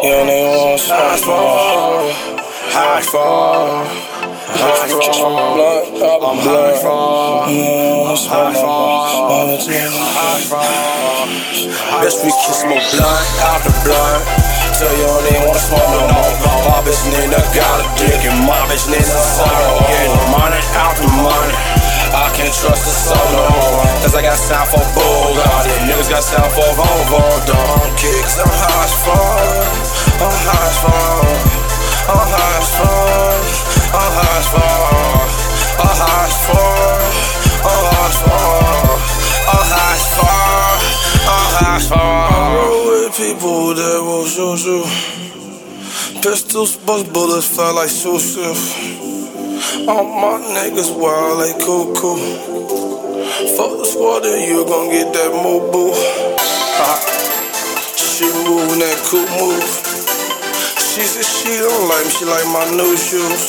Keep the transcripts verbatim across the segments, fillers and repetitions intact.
You only want high for, high for, high for. Blunt, I'm high for, high for, high for. Best we can smoke blunt out the blunt. Tell you only wanna smoke no more. My bitch nigga got a dick and my bitch nigga suck. Getting money out the money. I can't trust the soul no more. Cause I got sound for Bugatti. Niggas got sound for Volvo. Dumb kicks, I'm high as fuck. I'm high as fuck. I'm high as fuck. I'm high as fuck. I'm high as fuck. I'm high as fuck. I'm high as fuck. I'm high as fuck. I roll with people that will shoot you. Pistols, bust bullets, fly like sushi. All my niggas wild like cuckoo. Fuck the squad and you gon' get that move, boo. uh, She moving that cool move. She said she don't like me, she like my new shoes.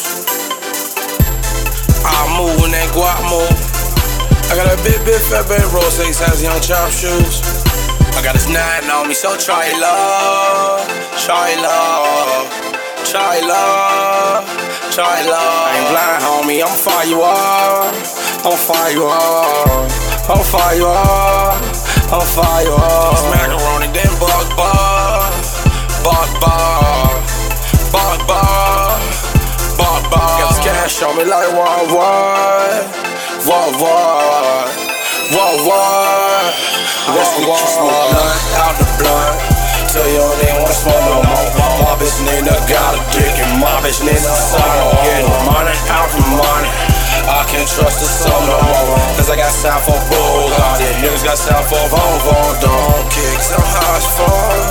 I move in that guap move. I got a big, big, fat, big rose, eight size young chop shoes. I got this nine on me, so try love, try love, try love, try love. I ain't blind, homie, I'm fire you up, I'm fire you up, I'm fire you up, I'm fire you up. It's macaroni, then bug bar, bug bar, bug bar, bug bar. Got this cash on me like what, what, what, what, what, what. Let's get you smoke blunt out the blunt. Tell you only wanna smoke no more. My bitch nigga got a dick and my bitch nigga suck. Getting money out the money. I can't trust the soul no more. Cause I got sound for Bugatti. Niggas got sound for Volvo. Don't kicks, I'm high as fuck.